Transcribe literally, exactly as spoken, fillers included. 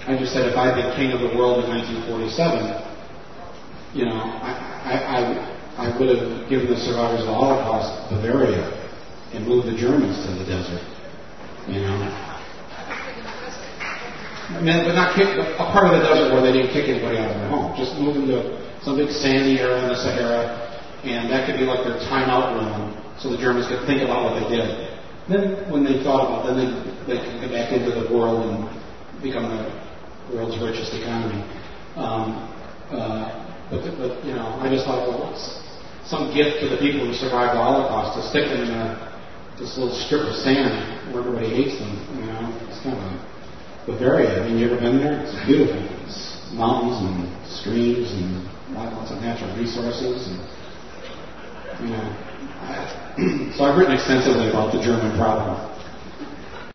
I just said if I'd been king of the world in nineteen forty-seven, you know, I, I, I, I would have given the survivors of the Holocaust Bavaria and moved the Germans to the desert, you know. I mean, but not kick, a part of the desert where they didn't kick anybody out of their home. Just move them to some big sandy area in the Sahara, and that could be like their timeout room, so the Germans could think about what they did. Then, when they thought about, then they they could get back into the world and become the world's richest economy. Um, uh, but, but you know, I just thought, well, what's some gift to the people who survived the Holocaust to stick them in a, this little strip of sand where everybody hates them. You know, it's kind of a Bavaria. I mean, you ever been there? It's beautiful. It's mountains and streams and lots of natural resources. And, you know, I, so I've written extensively about the German problem.